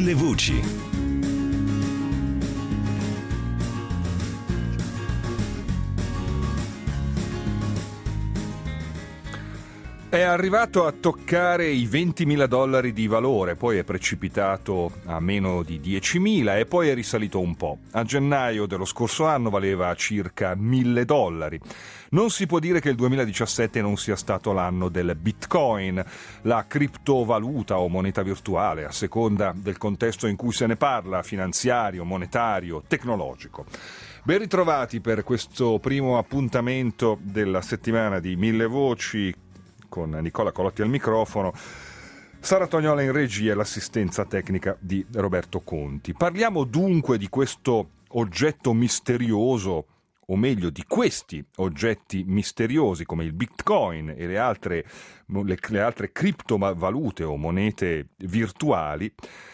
Mille voci. È arrivato a toccare i $20.000 di valore, poi è precipitato a meno di 10.000 e poi è risalito un po'. A gennaio dello scorso anno valeva circa $1.000. Non si può dire che il 2017 non sia stato l'anno del Bitcoin, la criptovaluta o moneta virtuale, a seconda del contesto in cui se ne parla, finanziario, monetario, tecnologico. Ben ritrovati per questo primo appuntamento della settimana di Mille Voci, con Nicola Colotti al microfono, Sara Tognola in regia e l'assistenza tecnica di Roberto Conti. Parliamo dunque di questo oggetto misterioso, o meglio di questi oggetti misteriosi come il Bitcoin e le altre criptovalute o monete virtuali,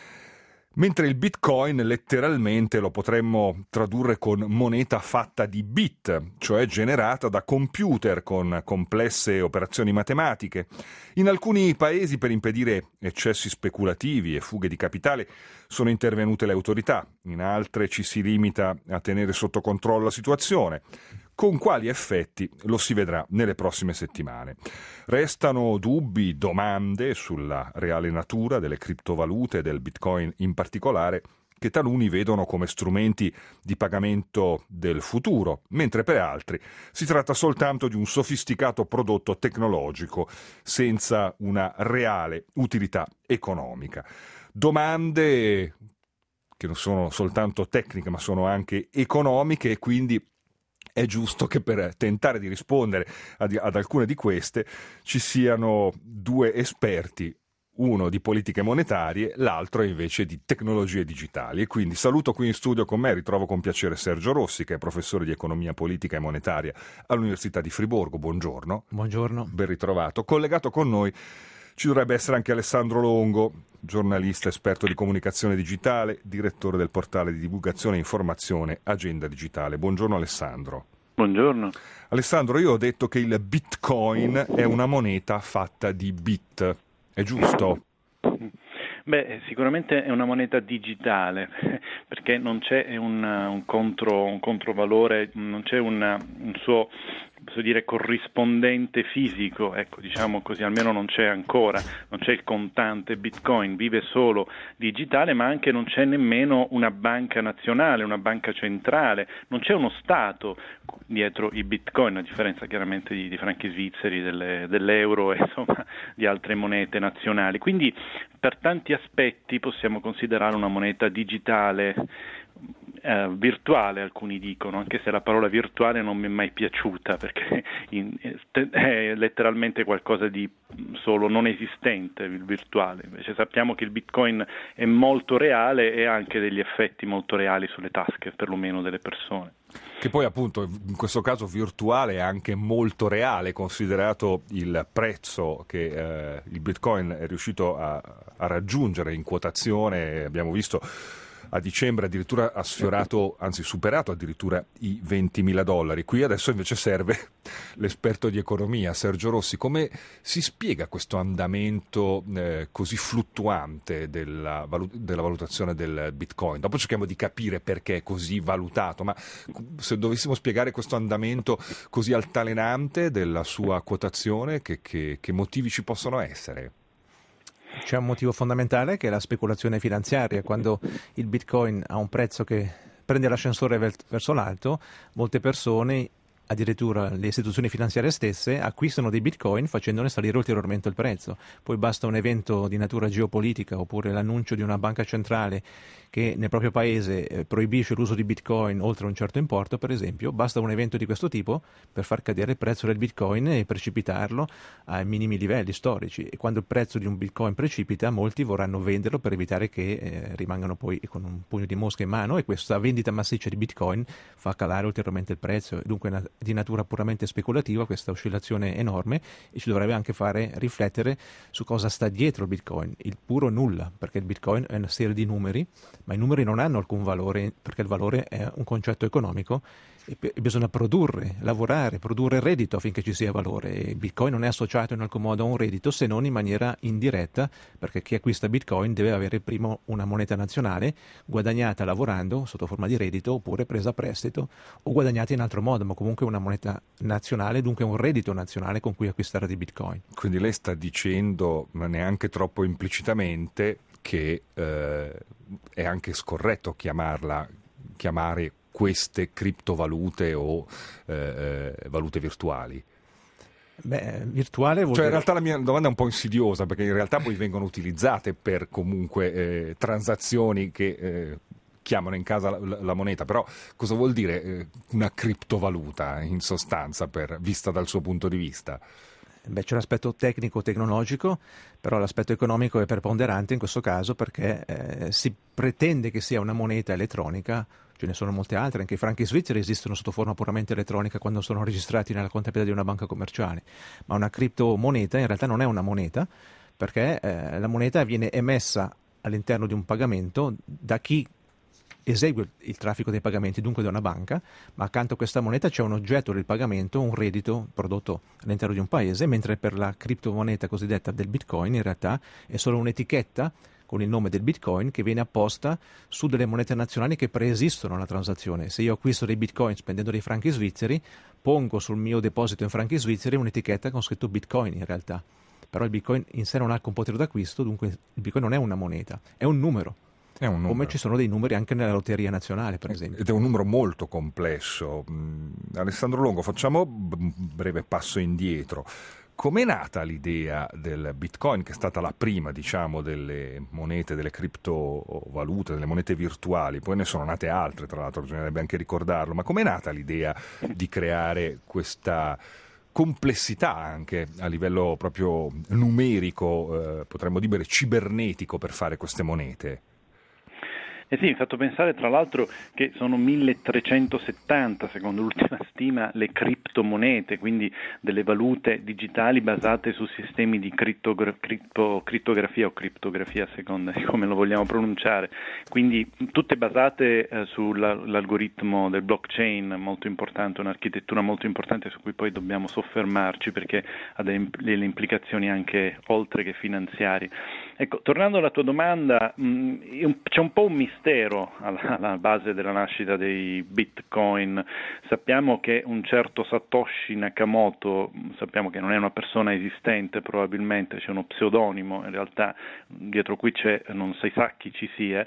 mentre il Bitcoin letteralmente lo potremmo tradurre con moneta fatta di bit, cioè generata da computer con complesse operazioni matematiche. In alcuni paesi, per impedire eccessi speculativi e fughe di capitale, sono intervenute le autorità, in altre ci si limita a tenere sotto controllo la situazione. Con quali effetti lo si vedrà nelle prossime settimane. Restano dubbi, domande sulla reale natura delle criptovalute e del Bitcoin in particolare, che taluni vedono come strumenti di pagamento del futuro, mentre per altri si tratta soltanto di un sofisticato prodotto tecnologico senza una reale utilità economica. Domande che non sono soltanto tecniche ma sono anche economiche e quindi è giusto che per tentare di rispondere ad alcune di queste ci siano due esperti, uno di politiche monetarie, l'altro invece di tecnologie digitali. E quindi saluto qui in studio con me, ritrovo con piacere Sergio Rossi, che è professore di economia politica e monetaria all'Università di Friburgo. Buongiorno. Buongiorno. Ben ritrovato. Collegato con noi ci dovrebbe essere anche Alessandro Longo, giornalista esperto di comunicazione digitale, direttore del portale di divulgazione e informazione Agenda Digitale. Buongiorno Alessandro. Buongiorno. Alessandro, io ho detto che il Bitcoin è una moneta fatta di bit, è giusto? Beh, sicuramente è una moneta digitale, perché non c'è un controvalore, non c'è un suo, posso dire, corrispondente fisico, ecco, diciamo così, almeno non c'è ancora, non c'è il contante Bitcoin, vive solo digitale, ma anche non c'è nemmeno una banca nazionale, una banca centrale, non c'è uno Stato dietro i Bitcoin, a differenza chiaramente di franchi svizzeri, dell'euro e insomma di altre monete nazionali. Quindi per tanti aspetti possiamo considerare una moneta digitale, virtuale alcuni dicono, anche se la parola virtuale non mi è mai piaciuta perché è letteralmente qualcosa di solo non esistente, il virtuale. Invece sappiamo che il Bitcoin è molto reale e ha anche degli effetti molto reali sulle tasche, perlomeno delle persone. Che poi appunto in questo caso virtuale è anche molto reale, considerato il prezzo che il Bitcoin è riuscito a raggiungere in quotazione. Abbiamo visto a dicembre addirittura ha sfiorato, anzi superato addirittura i $20.000. Qui adesso invece serve l'esperto di economia, Sergio Rossi. Come si spiega questo andamento così fluttuante della valutazione del Bitcoin? Dopo cerchiamo di capire perché è così valutato, ma se dovessimo spiegare questo andamento così altalenante della sua quotazione, che motivi ci possono essere? C'è un motivo fondamentale che è la speculazione finanziaria. Quando il Bitcoin ha un prezzo che prende l'ascensore verso l'alto, molte persone, addirittura le istituzioni finanziarie stesse, acquistano dei Bitcoin facendone salire ulteriormente il prezzo. Poi basta un evento di natura geopolitica oppure l'annuncio di una banca centrale che nel proprio paese proibisce l'uso di Bitcoin oltre un certo importo, per esempio, basta un evento di questo tipo per far cadere il prezzo del Bitcoin e precipitarlo ai minimi livelli storici. E quando il prezzo di un Bitcoin precipita, molti vorranno venderlo per evitare che rimangano poi con un pugno di mosche in mano, e questa vendita massiccia di Bitcoin fa calare ulteriormente il prezzo. Dunque di natura puramente speculativa questa oscillazione enorme, e ci dovrebbe anche fare riflettere su cosa sta dietro il Bitcoin, il puro nulla, perché il Bitcoin è una serie di numeri, ma i numeri non hanno alcun valore, perché il valore è un concetto economico e bisogna lavorare, produrre reddito affinché ci sia valore. E Bitcoin non è associato in alcun modo a un reddito, se non in maniera indiretta, perché chi acquista Bitcoin deve avere prima una moneta nazionale guadagnata lavorando sotto forma di reddito, oppure presa a prestito o guadagnata in altro modo, ma comunque una moneta nazionale, dunque un reddito nazionale con cui acquistare di Bitcoin. Quindi lei sta dicendo, ma neanche troppo implicitamente, che è anche scorretto chiamare queste criptovalute o valute virtuali. Virtuale vuol Cioè, in dire... realtà la mia domanda è un po' insidiosa, perché in realtà poi vengono utilizzate per comunque transazioni che chiamano in casa la moneta, però cosa vuol dire una criptovaluta in sostanza, vista dal suo punto di vista? C'è l'aspetto tecnico-tecnologico, però l'aspetto economico è preponderante in questo caso, perché si pretende che sia una moneta elettronica. Ce ne sono molte altre, anche i franchi svizzeri esistono sotto forma puramente elettronica quando sono registrati nella contabilità di una banca commerciale, ma una criptomoneta in realtà non è una moneta, perché la moneta viene emessa all'interno di un pagamento da chi esegue il traffico dei pagamenti, dunque da una banca, ma accanto a questa moneta c'è un oggetto del pagamento, un reddito prodotto all'interno di un paese, mentre per la criptomoneta cosiddetta del Bitcoin in realtà è solo un'etichetta con il nome del Bitcoin che viene apposta su delle monete nazionali che preesistono alla transazione. Se io acquisto dei Bitcoin spendendo dei franchi svizzeri, pongo sul mio deposito in franchi svizzeri un'etichetta con scritto Bitcoin in realtà. Però il Bitcoin in sé non ha alcun potere d'acquisto, dunque il Bitcoin non è una moneta, è un numero. Come ci sono dei numeri anche nella lotteria nazionale, per esempio. Ed è un numero molto complesso. Alessandro Longo, facciamo un breve passo indietro. Com'è nata l'idea del Bitcoin, che è stata la prima, diciamo, delle monete, delle criptovalute, delle monete virtuali? Poi ne sono nate altre, tra l'altro, bisognerebbe anche ricordarlo. Ma com'è nata l'idea di creare questa complessità anche a livello proprio numerico, potremmo dire cibernetico, per fare queste monete? Sì, mi ha fatto pensare tra l'altro che sono 1370, secondo l'ultima stima, le criptomonete, quindi delle valute digitali basate su sistemi di crittografia o criptografia, a seconda di come lo vogliamo pronunciare, quindi tutte basate sull'algoritmo del blockchain, molto importante, un'architettura molto importante su cui poi dobbiamo soffermarci perché ha delle implicazioni anche oltre che finanziarie. Ecco, tornando alla tua domanda, c'è un po' un mistero alla base della nascita dei Bitcoin. Sappiamo che un certo Satoshi Nakamoto, sappiamo che non è una persona esistente, probabilmente c'è uno pseudonimo, in realtà dietro cui non si sa chi ci sia,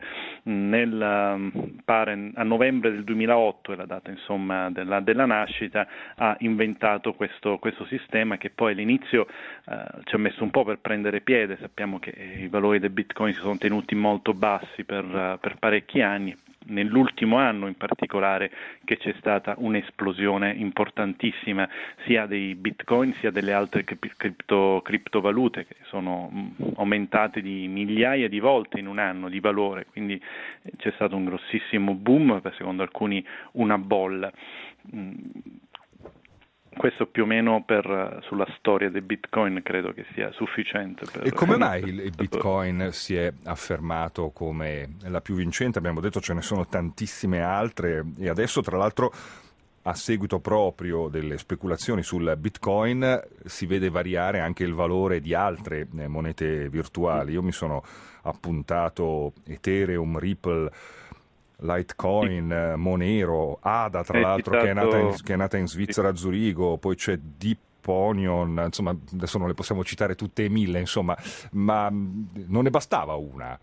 a novembre del 2008 è la data insomma della nascita, ha inventato questo sistema che poi all'inizio ci ha messo un po' per prendere piede. Sappiamo che i valori del Bitcoin si sono tenuti molto bassi per parecchi anni, nell'ultimo anno in particolare che c'è stata un'esplosione importantissima sia dei Bitcoin sia delle altre criptovalute che sono aumentate di migliaia di volte in un anno di valore, quindi c'è stato un grossissimo boom, secondo alcuni una bolla. Questo più o meno sulla storia del Bitcoin credo che sia sufficiente. E come mai il Bitcoin si è affermato come la più vincente? Abbiamo detto ce ne sono tantissime altre e adesso tra l'altro a seguito proprio delle speculazioni sul Bitcoin si vede variare anche il valore di altre monete virtuali. Io mi sono appuntato Ethereum, Ripple, Litecoin, Monero, ADA tra l'altro che è nata in Svizzera a Zurigo, poi c'è Deeponion, insomma adesso non le possiamo citare tutte e mille, insomma, ma non ne bastava una.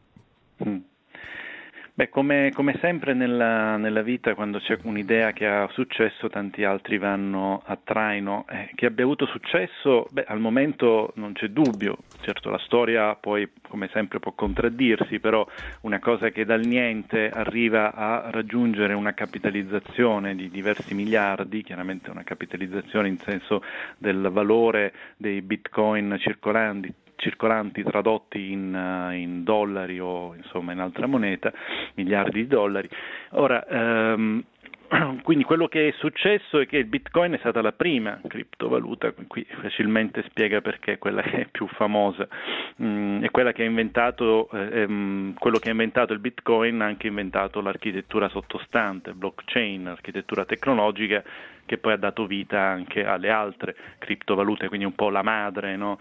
Beh, come sempre nella vita, quando c'è un'idea che ha successo, tanti altri vanno a traino. Che abbia avuto successo, al momento non c'è dubbio. Certo, la storia poi, come sempre, può contraddirsi, però una cosa che dal niente arriva a raggiungere una capitalizzazione di diversi miliardi, chiaramente una capitalizzazione in senso del valore dei bitcoin circolanti tradotti in dollari o insomma in altra moneta, miliardi di dollari. Ora, Quindi quello che è successo è che il Bitcoin è stata la prima criptovaluta, qui facilmente spiega perché è quella che è più famosa, è quella che ha inventato, quello che ha inventato il Bitcoin ha anche inventato l'architettura sottostante, blockchain, l'architettura tecnologica, che poi ha dato vita anche alle altre criptovalute, quindi un po' la madre, no?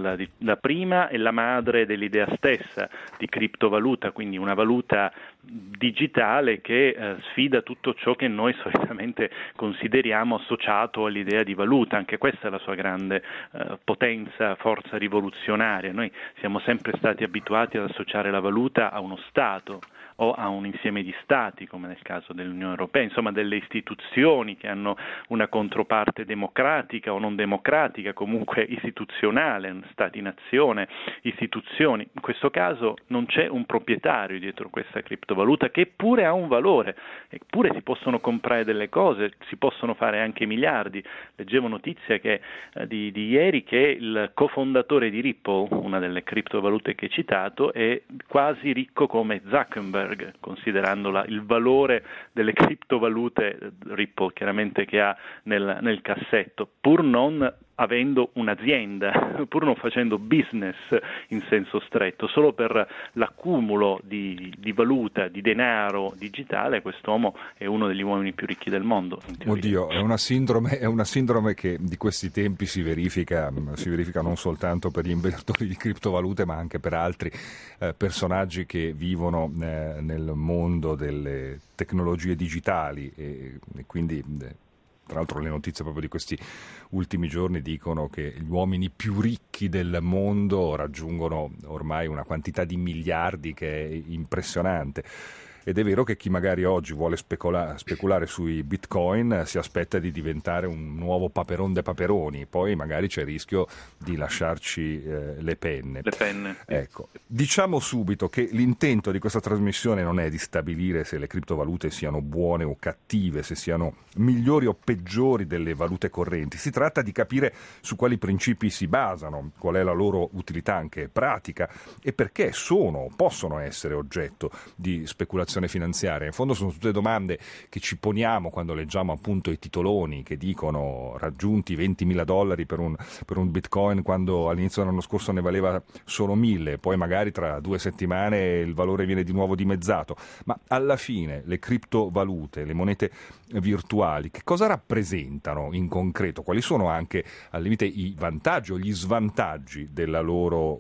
La prima è la madre dell'idea stessa di criptovaluta, quindi una valuta digitale che sfida tutto ciò che noi solitamente consideriamo associato all'idea di valuta. Anche questa è la sua grande potenza, forza rivoluzionaria. Noi siamo sempre stati abituati ad associare la valuta a uno Stato o a un insieme di stati, come nel caso dell'Unione Europea, insomma delle istituzioni che hanno una controparte democratica o non democratica, comunque istituzionale, stati-nazione, istituzioni. In questo caso non c'è un proprietario dietro questa criptovaluta, che pure ha un valore, eppure si possono comprare delle cose, si possono fare anche miliardi. Leggevo notizia di ieri che il cofondatore di Ripple, una delle criptovalute che hai citato, è quasi ricco come Zuckerberg, considerando il valore delle criptovalute Ripple, chiaramente, che ha nel cassetto, pur non avendo un'azienda, pur non facendo business in senso stretto, solo per l'accumulo di valuta, di denaro digitale. Quest'uomo è uno degli uomini più ricchi del mondo. Oddio, è una sindrome che di questi tempi si verifica non soltanto per gli investitori di criptovalute, ma anche per altri personaggi che vivono nel mondo delle tecnologie digitali e quindi. Tra l'altro le notizie proprio di questi ultimi giorni dicono che gli uomini più ricchi del mondo raggiungono ormai una quantità di miliardi che è impressionante. Ed è vero che chi magari oggi vuole speculare sui bitcoin si aspetta di diventare un nuovo Paperon de Paperoni, poi magari c'è il rischio di lasciarci le penne. Ecco. Diciamo subito che l'intento di questa trasmissione non è di stabilire se le criptovalute siano buone o cattive, se siano migliori o peggiori delle valute correnti. Si tratta di capire su quali principi si basano, qual è la loro utilità anche pratica e perché possono essere oggetto di speculazione finanziaria. In fondo sono tutte domande che ci poniamo quando leggiamo appunto i titoloni che dicono raggiunti $20.000 per un bitcoin, quando all'inizio dell'anno scorso ne valeva solo 1.000, poi magari tra 2 settimane il valore viene di nuovo dimezzato. Ma alla fine le criptovalute, le monete virtuali, che cosa rappresentano in concreto? Quali sono anche al limite i vantaggi o gli svantaggi della loro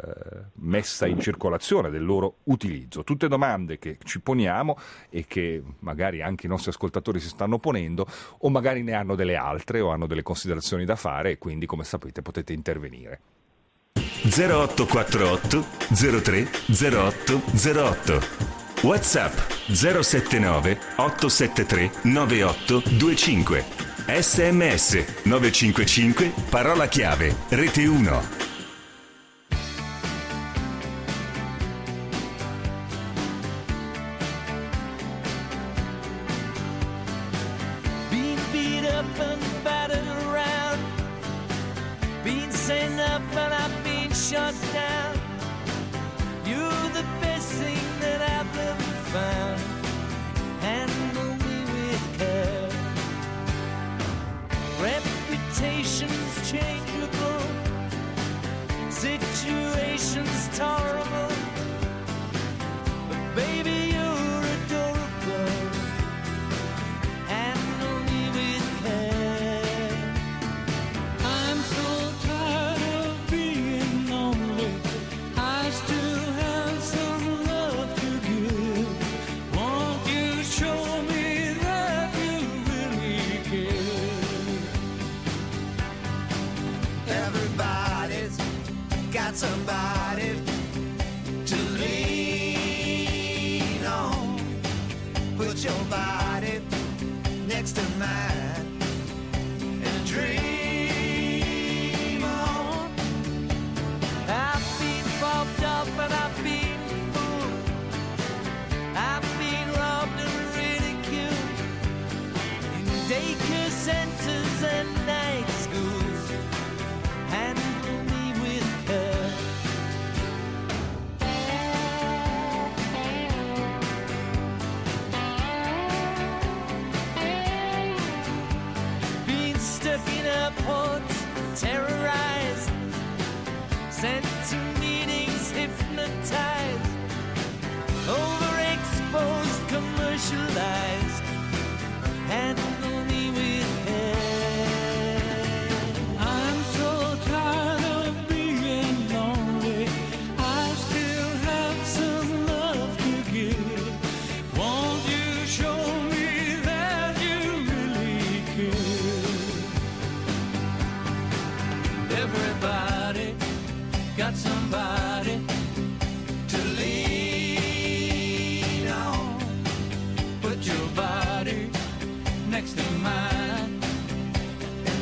messa in circolazione, del loro utilizzo? Tutte domande che ci poniamo e che magari anche i nostri ascoltatori si stanno ponendo, o magari ne hanno delle altre o hanno delle considerazioni da fare, e quindi, come sapete, potete intervenire. 0848 03 08 08 WhatsApp 079 873 9825 SMS 955 parola chiave Rete 1. Shut down. You're the best thing that I've ever found. Handle me with care. Reputations changeable, situations tolerable, but baby you're adorable. Handle me with care. I'm so tired of being lonely. I still have some love to give. Won't you show me that you really care? Everybody's got somebody to lean on. Put your body next to mine and dream on. I've been bumped up and I've been fooled. I've been robbed and ridiculed in daycare centers and night schools. Handle me with care. sent to meetings hypnotized, overexposed, commercialized. Handle me with care. I'm so tired of being lonely. I still have some love to give. Won't you show me that you really care? Everybody got somebody to lean on. Put your body next to mine and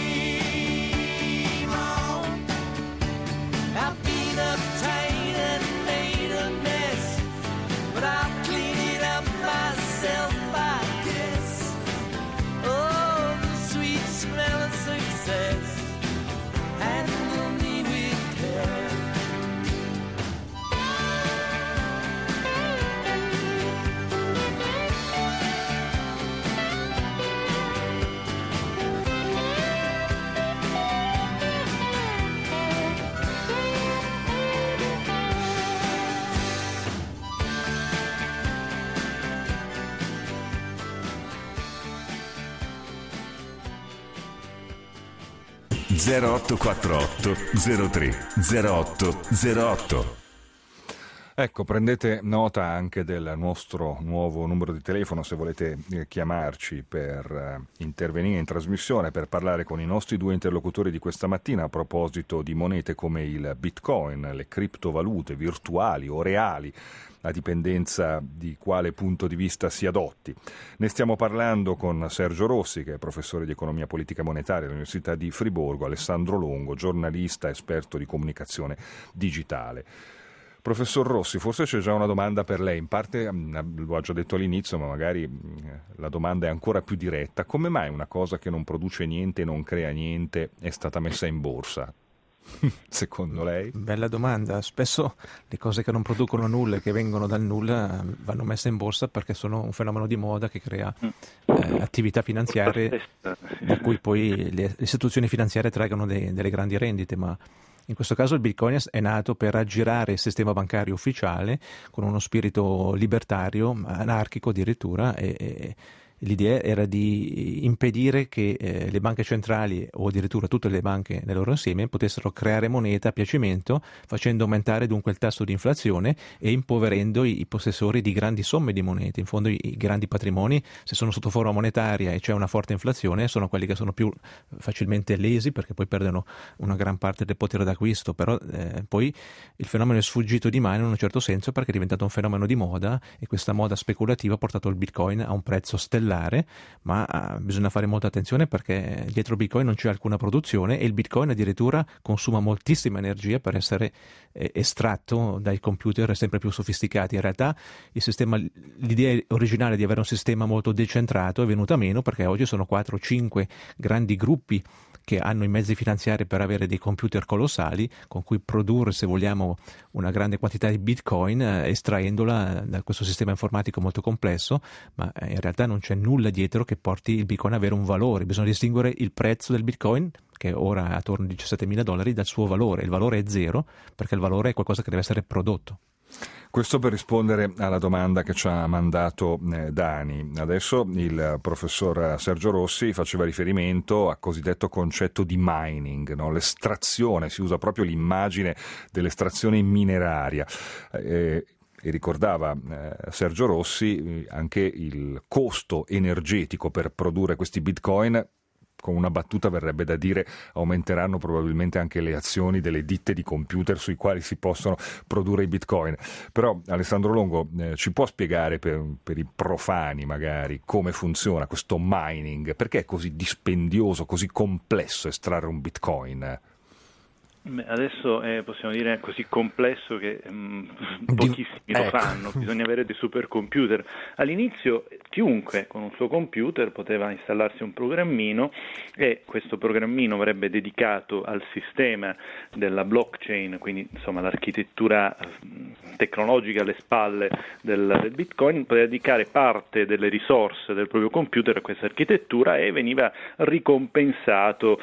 dream on. I've been uptight and made a mess, but I'll clean it up myself, I guess. Oh, the sweet smell of success. Handle me with care. 0848 03 0808. Ecco, prendete nota anche del nostro nuovo numero di telefono se volete chiamarci per intervenire in trasmissione, per parlare con i nostri due interlocutori di questa mattina a proposito di monete come il Bitcoin, le criptovalute virtuali o reali, a dipendenza di quale punto di vista si adotti. Ne stiamo parlando con Sergio Rossi, che è professore di economia politica e monetaria all'Università di Friburgo, Alessandro Longo, giornalista, esperto di comunicazione digitale. Professor Rossi, forse c'è già una domanda per lei, in parte lo ha già detto all'inizio, ma magari la domanda è ancora più diretta. Come mai una cosa che non produce niente e non crea niente è stata messa in borsa? Secondo lei? Bella domanda. Spesso le cose che non producono nulla e che vengono dal nulla vanno messe in borsa perché sono un fenomeno di moda che crea attività finanziarie da cui poi le istituzioni finanziarie traggono delle grandi rendite, ma in questo caso il Bitcoin è nato per aggirare il sistema bancario ufficiale con uno spirito libertario, anarchico addirittura, e l'idea era di impedire che le banche centrali o addirittura tutte le banche nel loro insieme potessero creare moneta a piacimento, facendo aumentare dunque il tasso di inflazione e impoverendo i possessori di grandi somme di monete. In fondo i grandi patrimoni, se sono sotto forma monetaria e c'è una forte inflazione, sono quelli che sono più facilmente lesi perché poi perdono una gran parte del potere d'acquisto. Però poi il fenomeno è sfuggito di mano in un certo senso perché è diventato un fenomeno di moda e questa moda speculativa ha portato il Bitcoin a un prezzo stellare. Ma bisogna fare molta attenzione perché dietro Bitcoin non c'è alcuna produzione e il Bitcoin addirittura consuma moltissima energia per essere estratto dai computer sempre più sofisticati. In realtà l'idea originale di avere un sistema molto decentrato è venuta meno perché oggi sono 4 o 5 grandi gruppi che hanno i mezzi finanziari per avere dei computer colossali con cui produrre, se vogliamo, una grande quantità di Bitcoin estraendola da questo sistema informatico molto complesso, ma in realtà non c'è nulla dietro che porti il Bitcoin ad avere un valore. Bisogna distinguere il prezzo del Bitcoin, che ora è attorno a $17.000, dal suo valore. Il valore è zero perché il valore è qualcosa che deve essere prodotto. Questo per rispondere alla domanda che ci ha mandato Dani. Adesso il professor Sergio Rossi faceva riferimento al cosiddetto concetto di mining, no? L'estrazione, si usa proprio l'immagine dell'estrazione mineraria. E ricordava Sergio Rossi anche il costo energetico per produrre questi bitcoin. Con una battuta verrebbe da dire aumenteranno probabilmente anche le azioni delle ditte di computer sui quali si possono produrre i bitcoin. Però Alessandro Longo ci può spiegare per i profani magari come funziona questo mining? Perché è così dispendioso, così complesso estrarre un bitcoin? Adesso possiamo dire è così complesso che pochissimi lo fanno, bisogna avere dei supercomputer. All'inizio chiunque con un suo computer poteva installarsi un programmino e questo programmino avrebbe dedicato al sistema della blockchain, quindi insomma l'architettura tecnologica alle spalle del Bitcoin, poteva dedicare parte delle risorse del proprio computer a questa architettura e veniva ricompensato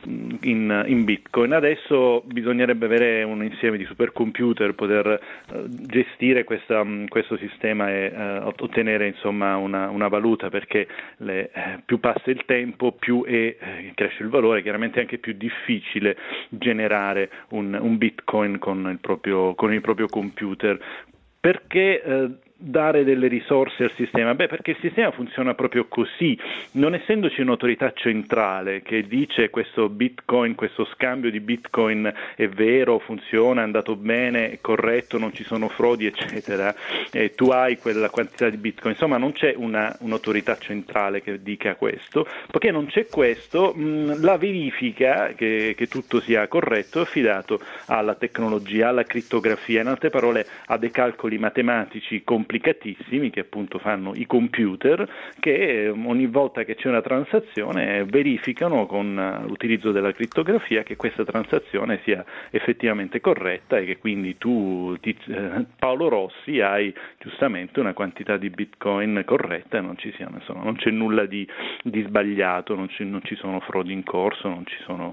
in Bitcoin. Adesso bisognerebbe avere un insieme di supercomputer, poter gestire questo sistema e ottenere insomma una valuta, perché più passa il tempo più cresce il valore, chiaramente è anche più difficile generare un Bitcoin con il proprio computer. Perché dare delle risorse al sistema? Perché il sistema funziona proprio così, non essendoci un'autorità centrale che dice questo Bitcoin, questo scambio di Bitcoin è vero, funziona, è andato bene, è corretto, non ci sono frodi, eccetera, e tu hai quella quantità di Bitcoin. Insomma, non c'è un'autorità centrale che dica questo. Perché non c'è questo, la verifica che tutto sia corretto è affidato alla tecnologia, alla crittografia, in altre parole a dei calcoli matematici complicatissimi che appunto fanno i computer, che ogni volta che c'è una transazione verificano con l'utilizzo della crittografia che questa transazione sia effettivamente corretta e che quindi tu, Paolo Rossi, hai giustamente una quantità di Bitcoin corretta e non c'è nulla di sbagliato, non ci sono frodi in corso, non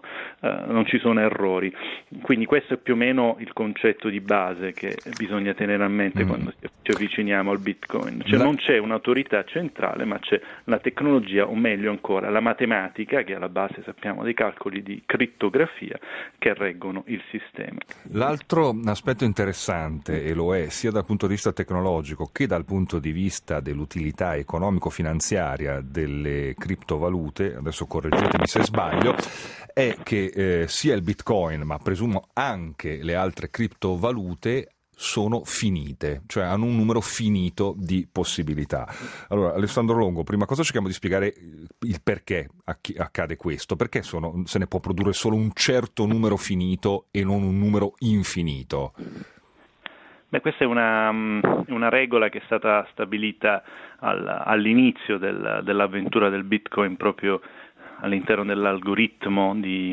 ci sono errori. Quindi questo è più o meno il concetto di base che bisogna tenere a mente quando ci avviciniamo al Bitcoin. Non c'è un'autorità centrale, ma c'è la tecnologia, o meglio ancora la matematica, che è alla base, sappiamo, dei calcoli di crittografia che reggono il sistema. L'altro aspetto interessante, e lo è sia dal punto di vista tecnologico che dal punto di vista dell'utilità economico-finanziaria delle criptovalute, adesso correggetemi se sbaglio, è che sia il Bitcoin, ma presumo anche le altre criptovalute, sono finite, cioè hanno un numero finito di possibilità. Allora, Alessandro Longo, prima cosa cerchiamo di spiegare il perché accade questo, perché se ne può produrre solo un certo numero finito e non un numero infinito? Questa è una regola che è stata stabilita all'inizio dell'avventura del Bitcoin, proprio all'interno dell'algoritmo di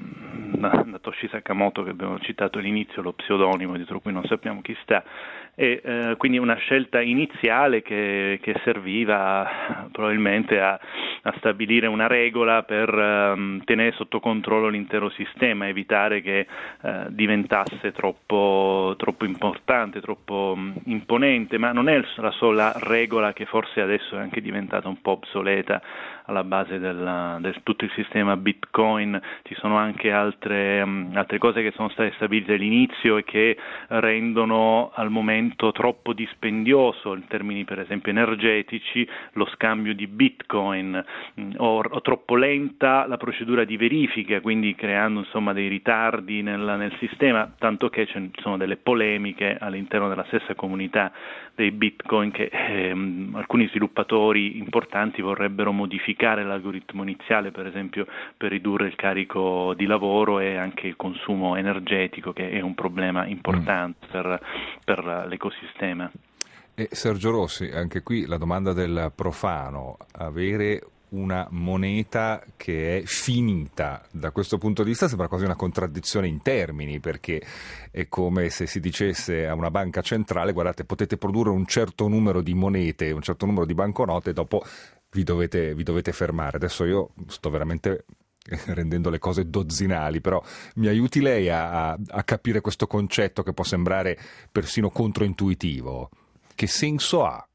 Satoshi Sakamoto, che abbiamo citato all'inizio, lo pseudonimo dietro cui non sappiamo chi sta, e quindi una scelta iniziale che serviva probabilmente a stabilire una regola per tenere sotto controllo l'intero sistema, evitare che diventasse troppo importante, troppo imponente, ma non è la sola regola, che forse adesso è anche diventata un po' obsoleta alla base del tutto il sistema Bitcoin. Ci sono anche altre cose che sono state stabilite all'inizio e che rendono al momento troppo dispendioso, in termini per esempio energetici, lo scambio di Bitcoin, o troppo lenta la procedura di verifica, quindi creando insomma dei ritardi nel sistema, tanto che ci sono delle polemiche all'interno della stessa comunità dei Bitcoin che alcuni sviluppatori importanti vorrebbero modificare l'algoritmo iniziale, per esempio per ridurre il carico di lavoro e anche il consumo energetico, che è un problema importante per l'ecosistema. E Sergio Rossi, anche qui la domanda del profano: avere una moneta che è finita, da questo punto di vista sembra quasi una contraddizione in termini, perché è come se si dicesse a una banca centrale: guardate, potete produrre un certo numero di monete, un certo numero di banconote, e dopo vi dovete fermare. Adesso io sto veramente rendendo le cose dozzinali, però mi aiuti lei a capire questo concetto che può sembrare persino controintuitivo. Che senso ha?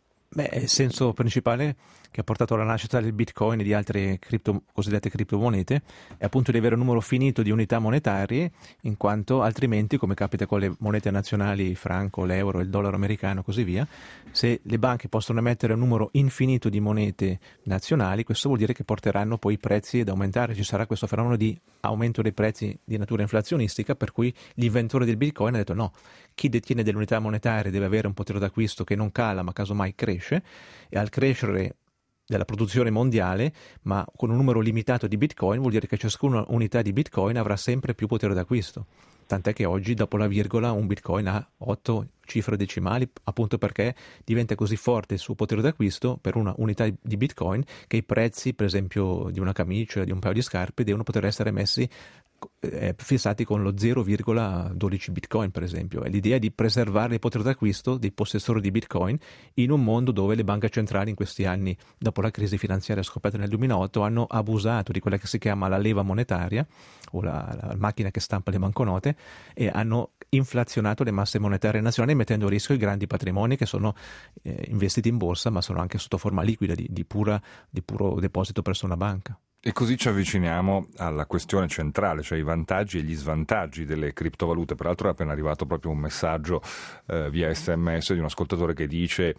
Il senso principale che ha portato alla nascita del Bitcoin e di altre cosiddette criptomonete è appunto di avere un numero finito di unità monetarie, in quanto altrimenti, come capita con le monete nazionali, il franco, l'euro, il dollaro americano e così via, se le banche possono emettere un numero infinito di monete nazionali, questo vuol dire che porteranno poi i prezzi ad aumentare. Ci sarà questo fenomeno di aumento dei prezzi di natura inflazionistica, per cui l'inventore del Bitcoin ha detto no, chi detiene delle unità monetarie deve avere un potere d'acquisto che non cala ma casomai cresce, e al crescere della produzione mondiale, ma con un numero limitato di Bitcoin, vuol dire che ciascuna unità di Bitcoin avrà sempre più potere d'acquisto. Tant'è che oggi, dopo la virgola, un Bitcoin ha 8 cifre decimali, appunto perché diventa così forte il suo potere d'acquisto per una unità di Bitcoin che i prezzi, per esempio, di una camicia, di un paio di scarpe, devono poter essere messi fissati con lo 0,12 bitcoin per esempio. È l'idea di preservare il potere d'acquisto dei possessori di bitcoin in un mondo dove le banche centrali in questi anni, dopo la crisi finanziaria scoperta nel 2008, hanno abusato di quella che si chiama la leva monetaria o la macchina che stampa le banconote, e hanno inflazionato le masse monetarie nazionali, mettendo a rischio i grandi patrimoni che sono investiti in borsa, ma sono anche sotto forma liquida di puro deposito presso una banca. E così ci avviciniamo alla questione centrale, cioè i vantaggi e gli svantaggi delle criptovalute. Peraltro è appena arrivato proprio un messaggio via SMS di un ascoltatore che dice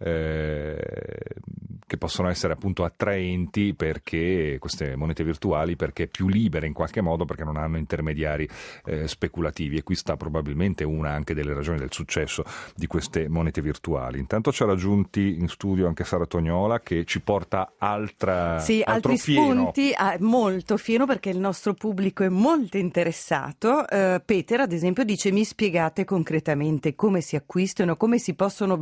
che possono essere appunto attraenti perché queste monete virtuali, perché più libere in qualche modo, perché non hanno intermediari speculativi, e qui sta probabilmente una anche delle ragioni del successo di queste monete virtuali. Intanto ci ha raggiunti in studio anche Sara Tognola, che ci porta altro altri fieno. Molto fieno, perché il nostro pubblico è molto interessato. Peter ad esempio dice: mi spiegate concretamente come si acquistano, come si possono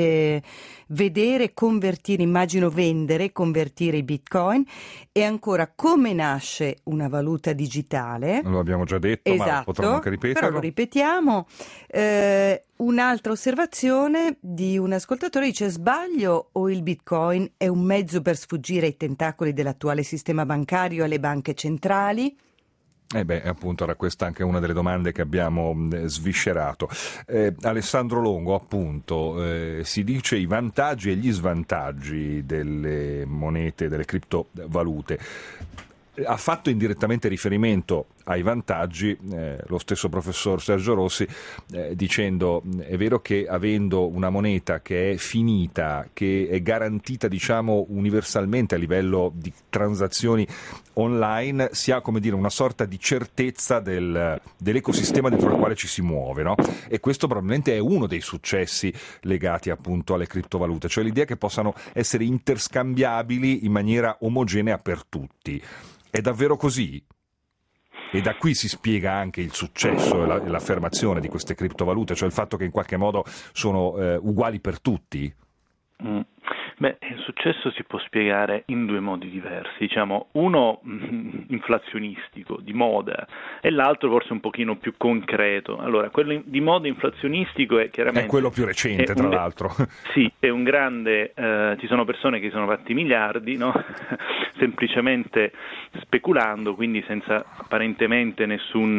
vedere, convertire, immagino vendere, convertire i bitcoin, e ancora come nasce una valuta digitale. Lo abbiamo già detto, esatto, ma potremmo anche ripeterlo. Però lo ripetiamo. Un'altra osservazione di un ascoltatore dice: sbaglio o il bitcoin è un mezzo per sfuggire ai tentacoli dell'attuale sistema bancario e alle banche centrali? Appunto era questa anche una delle domande che abbiamo sviscerato. Alessandro Longo, appunto, si dice i vantaggi e gli svantaggi delle monete, delle criptovalute. Ha fatto indirettamente riferimento ai vantaggi lo stesso professor Sergio Rossi, dicendo: è vero che avendo una moneta che è finita, che è garantita diciamo universalmente a livello di transazioni online, si ha, come dire, una sorta di certezza dell'ecosistema dentro il quale ci si muove, no? E questo probabilmente è uno dei successi legati appunto alle criptovalute, cioè l'idea che possano essere interscambiabili in maniera omogenea per tutti. È davvero così? E da qui si spiega anche il successo e l'affermazione di queste criptovalute, cioè il fatto che in qualche modo sono uguali per tutti? Il successo si può spiegare in due modi diversi, diciamo, uno inflazionistico, di moda, e l'altro forse un pochino più concreto. Allora, quello di moda inflazionistico è chiaramente... È quello più recente, tra l'altro. Sì, è un grande... ci sono persone che si sono fatti miliardi, no? Semplicemente speculando, quindi senza apparentemente nessun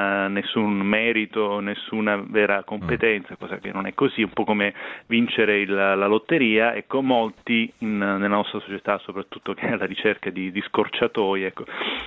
merito, nessuna vera competenza, cosa che non è così, un po' come vincere la lotteria. Ecco, molti nella nostra società, soprattutto che è alla ricerca di scorciatoi, ecco,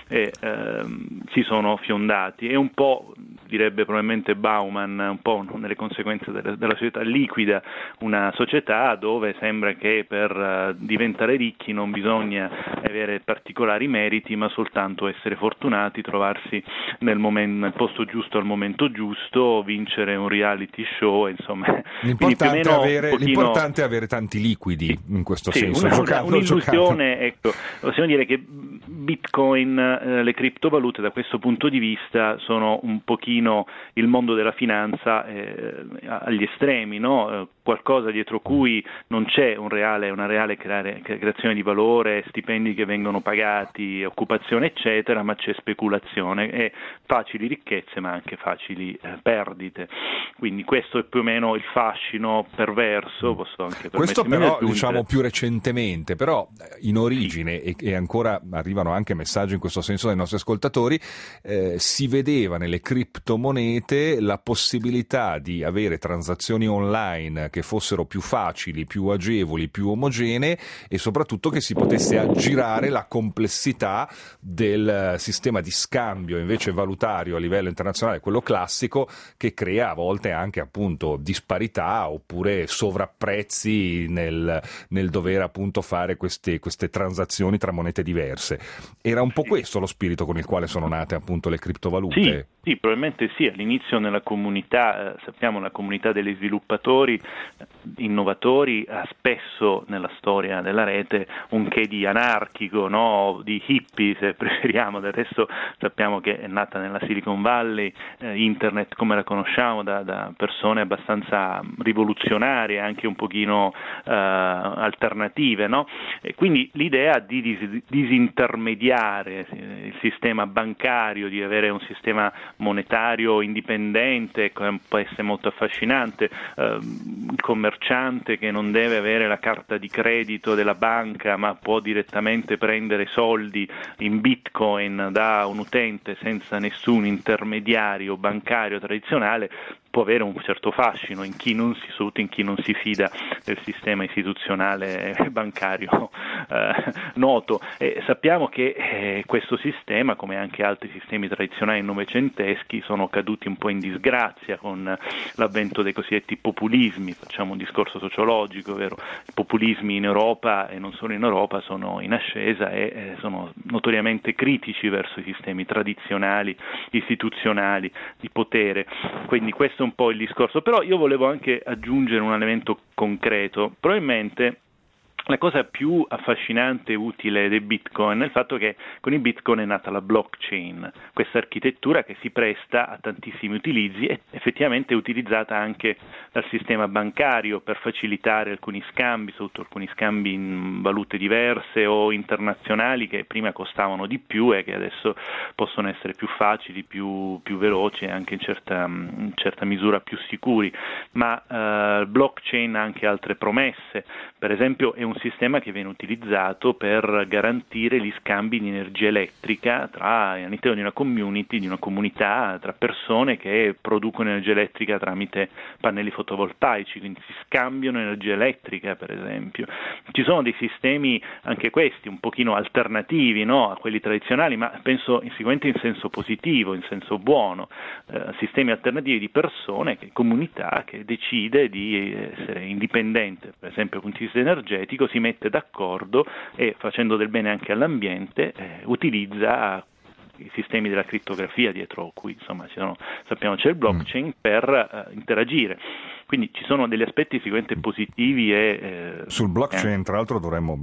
si sono fiondati, e un po', direbbe probabilmente Bauman, un po' nelle conseguenze della società liquida, una società dove sembra che per diventare ricchi non bisogna avere particolari meriti, ma soltanto essere fortunati, trovarsi nel posto giusto al momento giusto, vincere un reality show, insomma. L'importante è avere tanti liquidi, in questo senso. Un'illusione, ecco. Possiamo dire che Bitcoin, le criptovalute da questo punto di vista sono un pochino il mondo della finanza agli estremi, no? Qualcosa dietro cui non c'è una reale creazione di valore, stipendi che vengono pagati, occupazione eccetera, ma c'è speculazione e facili ricchezze ma anche facili perdite. Quindi questo è più o meno il fascino perverso, posso anche questo però aggiungere. Diciamo più recentemente, però in origine, e ancora arrivano anche messaggi in questo senso dai nostri ascoltatori, si vedeva nelle criptomonete la possibilità di avere transazioni online che fossero più facili, più agevoli, più omogenee, e soprattutto che si potesse aggirare la complessità del sistema di scambio invece valutario a livello internazionale, quello classico, che crea a volte anche appunto disparità oppure sovrapprezzi nel dover appunto fare queste transazioni tra monete diverse. Era un po' questo lo spirito con il quale sono nate appunto le criptovalute? Sì, probabilmente sì. All'inizio nella comunità, sappiamo, la comunità degli sviluppatori innovatori ha spesso nella storia della rete un che di anarchico, no? Di hippie se preferiamo. Del resto sappiamo che è nata nella Silicon Valley, internet come la conosciamo da persone abbastanza rivoluzionarie, anche un pochino alternative, no? E quindi l'idea di disintermediare il sistema bancario, di avere un sistema monetario indipendente, può essere molto affascinante, il commerciante che non deve avere la carta di credito della banca ma può direttamente prendere soldi in Bitcoin da un utente senza nessun intermediario bancario tradizionale, può avere un certo fascino in chi non si fida del sistema istituzionale bancario noto. E sappiamo che questo sistema, come anche altri sistemi tradizionali novecenteschi, sono caduti un po' in disgrazia con l'avvento dei cosiddetti populismi. Facciamo un discorso sociologico, vero? I populismi in Europa e non solo in Europa sono in ascesa e sono notoriamente critici verso i sistemi tradizionali, istituzionali, di potere. Quindi questo è un po' il discorso, però io volevo anche aggiungere un elemento concreto. Probabilmente la cosa più affascinante e utile dei Bitcoin è il fatto che con i Bitcoin è nata la blockchain, questa architettura che si presta a tantissimi utilizzi e effettivamente è utilizzata anche dal sistema bancario per facilitare alcuni scambi, soprattutto alcuni scambi in valute diverse o internazionali che prima costavano di più e che adesso possono essere più facili, più veloci e anche in certa misura più sicuri. Ma blockchain ha anche altre promesse. Per esempio è un sistema che viene utilizzato per garantire gli scambi di energia elettrica all'interno di una community, di una comunità, tra persone che producono energia elettrica tramite pannelli fotovoltaici, quindi si scambiano energia elettrica, per esempio. Ci sono dei sistemi, anche questi, un pochino alternativi, no, a quelli tradizionali, ma penso sicuramente in senso positivo, in senso buono, sistemi alternativi di persone, comunità che decide di essere indipendente, per esempio dal punto di vista energetico, si mette d'accordo e, facendo del bene anche all'ambiente, utilizza i sistemi della crittografia dietro cui sappiamo c'è il blockchain per interagire. Quindi ci sono degli aspetti sicuramente positivi sul blockchain, tra l'altro dovremmo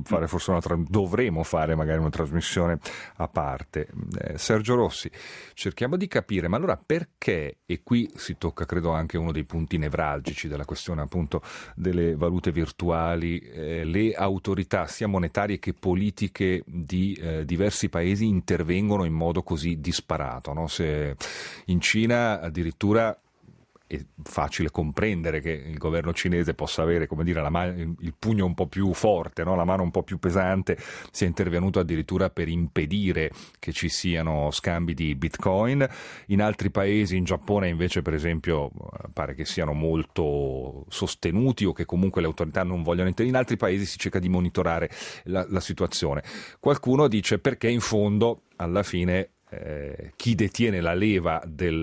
fare magari una trasmissione a parte. Sergio Rossi, cerchiamo di capire, ma allora perché, e qui si tocca credo anche uno dei punti nevralgici della questione appunto delle valute virtuali, le autorità sia monetarie che politiche di diversi paesi intervengono in modo così disparato, no? Se in Cina addirittura è facile comprendere che il governo cinese possa avere, come dire, il pugno un po' più forte, no? La mano un po' più pesante, sia intervenuto addirittura per impedire che ci siano scambi di Bitcoin. In altri paesi, in Giappone invece per esempio, pare che siano molto sostenuti o che comunque le autorità non vogliono intervenire. In altri paesi si cerca di monitorare la situazione. Qualcuno dice perché in fondo alla fine chi detiene la leva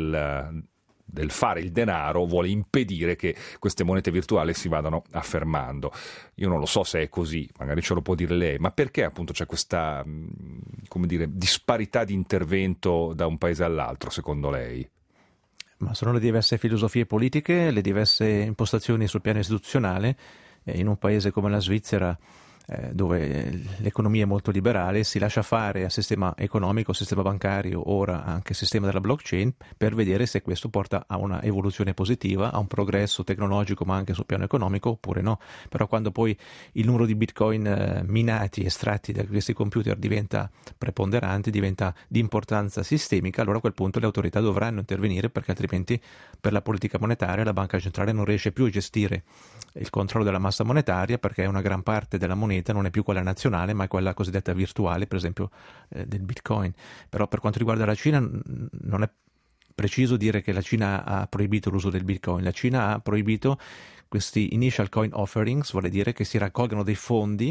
del fare il denaro vuole impedire che queste monete virtuali si vadano affermando. Io non lo so se è così, magari ce lo può dire lei, ma perché appunto c'è questa, disparità di intervento da un paese all'altro, secondo lei? Ma sono le diverse filosofie politiche, le diverse impostazioni sul piano istituzionale. In un paese come la Svizzera, dove l'economia è molto liberale, si lascia fare al sistema economico, al sistema bancario, ora anche al sistema della blockchain, per vedere se questo porta a una evoluzione positiva, a un progresso tecnologico ma anche sul piano economico oppure no. Però quando poi il numero di bitcoin minati, estratti da questi computer diventa preponderante, diventa di importanza sistemica, allora a quel punto le autorità dovranno intervenire, perché altrimenti per la politica monetaria la banca centrale non riesce più a gestire il controllo della massa monetaria, perché una gran parte della moneta non è più quella nazionale ma è quella cosiddetta virtuale, per esempio del Bitcoin. Però per quanto riguarda la Cina non è preciso dire che la Cina ha proibito l'uso del Bitcoin. La Cina ha proibito questi initial coin offerings, vuol dire che si raccolgano dei fondi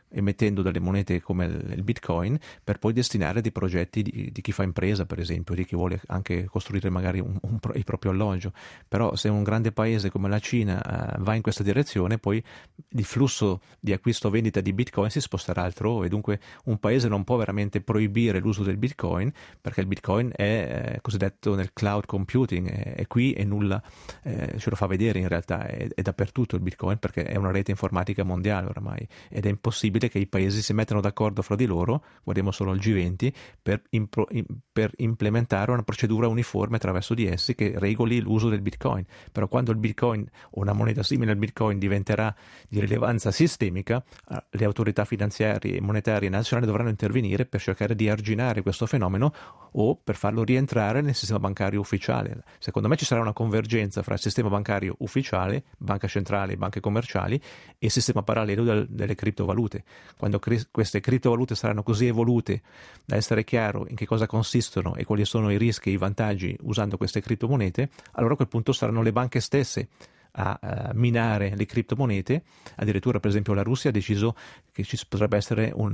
emettendo delle monete come il Bitcoin, per poi destinare dei progetti di chi fa impresa, per esempio, di chi vuole anche costruire magari il proprio alloggio. Però se un grande paese come la Cina va in questa direzione, poi il flusso di acquisto o vendita di Bitcoin si sposterà altrove. Dunque un paese non può veramente proibire l'uso del Bitcoin, perché il Bitcoin è cosiddetto nel cloud computing, è qui e nulla ce lo fa vedere in realtà, è dappertutto il Bitcoin, perché è una rete informatica mondiale oramai, ed è impossibile che i paesi si mettano d'accordo fra di loro, guardiamo solo al G20, per implementare una procedura uniforme attraverso di essi che regoli l'uso del Bitcoin. Però quando il Bitcoin o una moneta simile al Bitcoin diventerà di rilevanza sistemica, le autorità finanziarie e monetarie nazionali dovranno intervenire per cercare di arginare questo fenomeno o per farlo rientrare nel sistema bancario ufficiale. Secondo me ci sarà una convergenza fra il sistema bancario ufficiale, banca centrale, banche commerciali, e il sistema parallelo delle criptovalute. Quando queste criptovalute saranno così evolute da essere chiaro in che cosa consistono e quali sono i rischi e i vantaggi usando queste criptomonete, allora a quel punto saranno le banche stesse a minare le criptomonete. Addirittura, per esempio, la Russia ha deciso che ci potrebbe essere un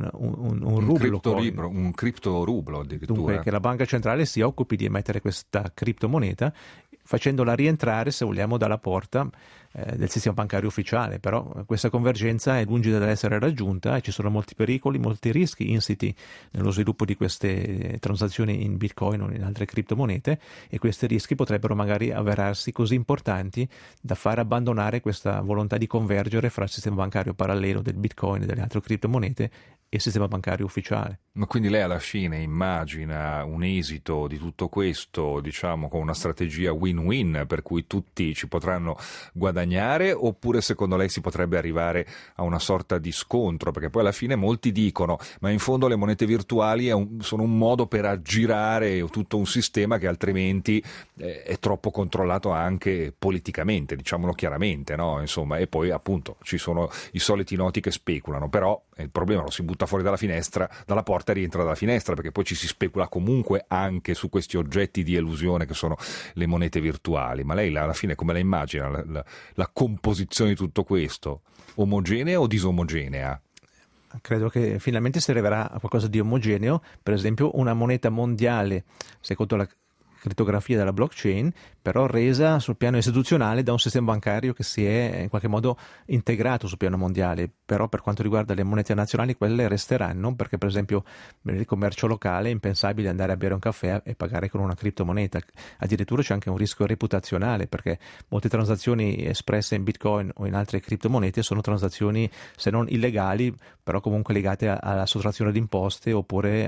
rublo, un criptorublo addirittura. Dunque che la banca centrale si occupi di emettere questa criptomoneta, facendola rientrare, se vogliamo, dalla porta del sistema bancario ufficiale. Però questa convergenza è lungi dall'essere raggiunta e ci sono molti pericoli, molti rischi insiti nello sviluppo di queste transazioni in Bitcoin o in altre criptomonete, e questi rischi potrebbero magari avverarsi così importanti da far abbandonare questa volontà di convergere fra il sistema bancario parallelo del Bitcoin e delle altre criptomonete e il sistema bancario ufficiale. Ma quindi lei alla fine immagina un esito di tutto questo, diciamo, con una strategia win-win per cui tutti ci potranno guadagnare, oppure secondo lei si potrebbe arrivare a una sorta di scontro? Perché poi alla fine molti dicono ma in fondo le monete virtuali sono un modo per aggirare tutto un sistema che altrimenti è troppo controllato anche politicamente, diciamolo chiaramente, no? Insomma, e poi appunto ci sono i soliti noti che speculano, però il problema lo si butta fuori dalla finestra, dalla porta e rientra dalla finestra, perché poi ci si specula comunque anche su questi oggetti di elusione che sono le monete virtuali. Ma lei alla fine come la immagina la composizione di tutto questo? Omogenea o disomogenea? Credo che finalmente si arriverà a qualcosa di omogeneo, per esempio una moneta mondiale secondo la crittografia della blockchain, però resa sul piano istituzionale da un sistema bancario che si è in qualche modo integrato sul piano mondiale. Però per quanto riguarda le monete nazionali, quelle resteranno, perché per esempio nel commercio locale è impensabile andare a bere un caffè e pagare con una criptomoneta. Addirittura c'è anche un rischio reputazionale, perché molte transazioni espresse in Bitcoin o in altre criptomonete sono transazioni, se non illegali, però comunque legate alla sottrazione di imposte oppure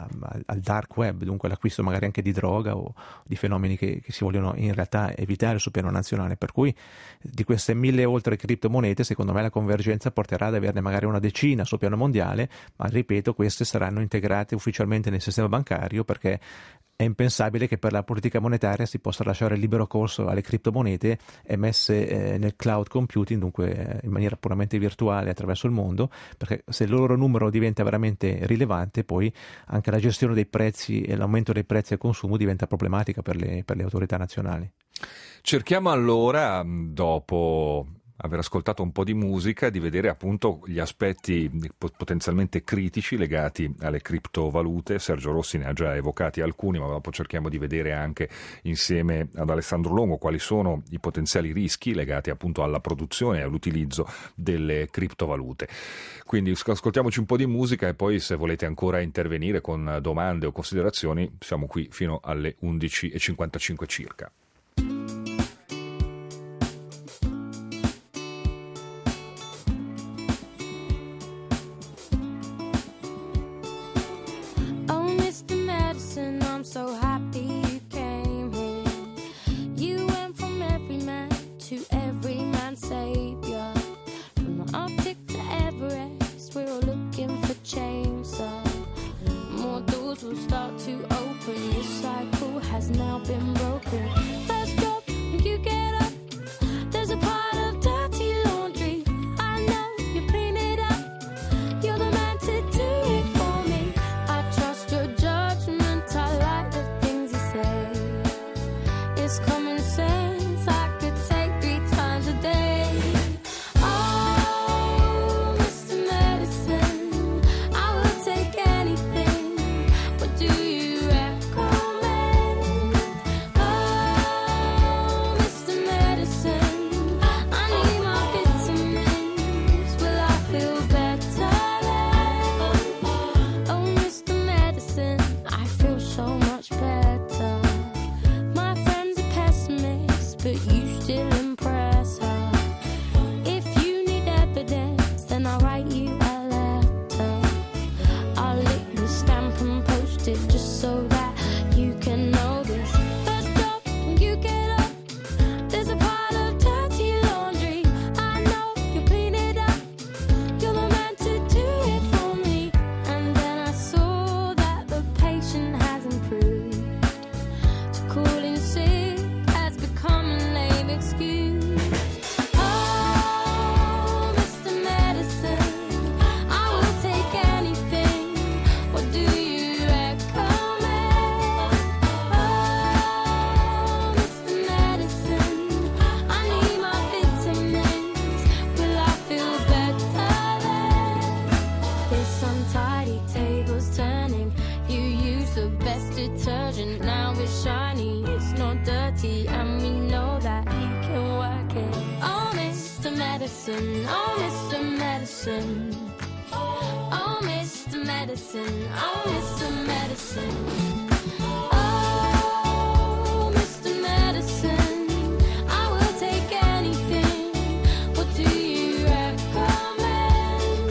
al dark web, dunque l'acquisto magari anche di droga o di fenomeni che si vogliono in realtà evitare sul piano nazionale. Per cui di queste 1000 oltre criptomonete, secondo me la convergenza porterà ad averne magari una decina sul piano mondiale, ma ripeto, queste saranno integrate ufficialmente nel sistema bancario, perché è impensabile che per la politica monetaria si possa lasciare libero corso alle criptomonete emesse nel cloud computing, dunque in maniera puramente virtuale attraverso il mondo, perché se il loro numero diventa veramente rilevante, poi anche la gestione dei prezzi e l'aumento dei prezzi al consumo diventa problematica per le autorità nazionali. Cerchiamo allora, dopo aver ascoltato un po' di musica, di vedere appunto gli aspetti potenzialmente critici legati alle criptovalute. Sergio Rossi ne ha già evocati alcuni, ma dopo cerchiamo di vedere anche insieme ad Alessandro Longo quali sono i potenziali rischi legati appunto alla produzione e all'utilizzo delle criptovalute. Quindi ascoltiamoci un po' di musica e poi, se volete ancora intervenire con domande o considerazioni, siamo qui fino alle 11:55 circa. So happy you came here. You went from every man to every man's savior. From the Arctic to Everest, we're all looking for change. So more doors will start to open. This cycle has now been broken. First job, you get up. There's a pile of dirty laundry. I know you clean it up. You're the man to do it for me. I trust your judgment. I like the things still impress her. If you need evidence, then I'll write you a letter. I'll lick the stamp and post it just so that you can know this. First up, when you get up, there's a pile of dirty laundry. I know you clean it up. You're the man to do it for me. And then I saw that the patient has improved. So calling sick has become a lame excuse. Oh, Mr. Medicine, I will take anything. What do you recommend? Oh, Mr. Medicine, I need my vitamins. Will I feel better then? This untidy table's turning. You use the best detergent, now it's shiny. It's not dirty, and we know that you can work it. Oh, Mr. Medicine, oh, Mr. Medicine. Oh, Mr. Medicine, oh, Mr. Medicine. Oh, Mr. Medicine, I will take anything. What do you recommend?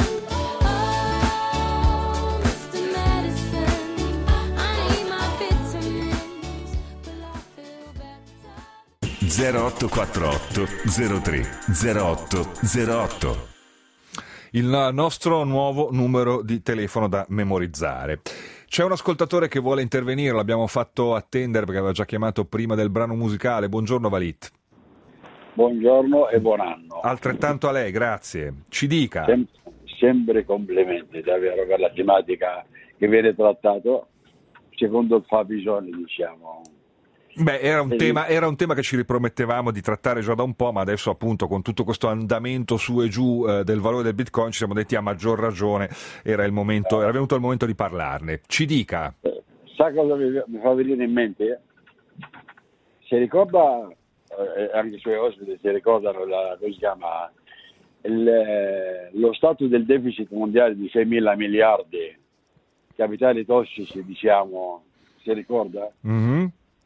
Oh, Mr. Medicine, I need my vitamins. Will I feel better? 0848 03 08 08. Il nostro nuovo numero di telefono da memorizzare. C'è un ascoltatore che vuole intervenire, l'abbiamo fatto attendere perché aveva già chiamato prima del brano musicale. Buongiorno Valit. Buongiorno e buon anno. Altrettanto a lei, grazie. Ci dica. Sempre complimenti davvero per la tematica che viene trattato secondo il fabbisogno, diciamo. Beh, era un tema che ci ripromettevamo di trattare già da un po', ma adesso appunto con tutto questo andamento su e giù del valore del Bitcoin ci siamo detti a maggior ragione era venuto il momento di parlarne. Ci dica. Sa cosa mi fa venire in mente? Si ricorda, anche i suoi ospiti si ricordano come si chiama, lo stato del deficit mondiale di 6.000 miliardi, capitali tossici, diciamo, si ricorda? Mm-hmm.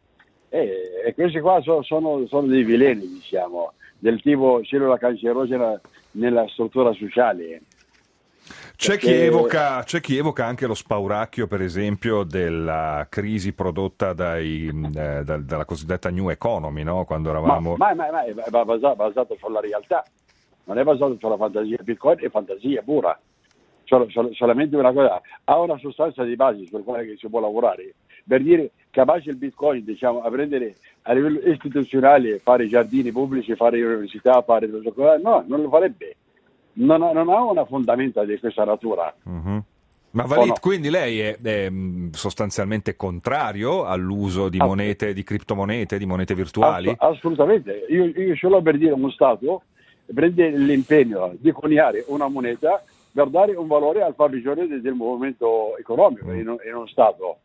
E questi qua sono dei veleni, diciamo, del tipo cellula cancerogena nella struttura sociale. C'è chi evoca anche lo spauracchio, per esempio, della crisi prodotta dalla cosiddetta New Economy, no? Quando eravamo... Ma è basato sulla realtà, non è basato sulla fantasia. Bitcoin è fantasia pura. Solamente una cosa, ha una sostanza di base sul quale si può lavorare, per dire capace il Bitcoin, diciamo, a prendere a livello istituzionale, fare giardini pubblici, fare università, fare no, non lo farebbe, non ha una fondamenta di questa natura. Mm-hmm. Ma Valit, no? Quindi lei è sostanzialmente contrario all'uso di monete, di criptomonete, di monete virtuali? Assolutamente, io ce l'ho per dire uno Stato prende l'impegno di coniare una moneta per dare un valore al fabbisogno del movimento economico in uno Stato.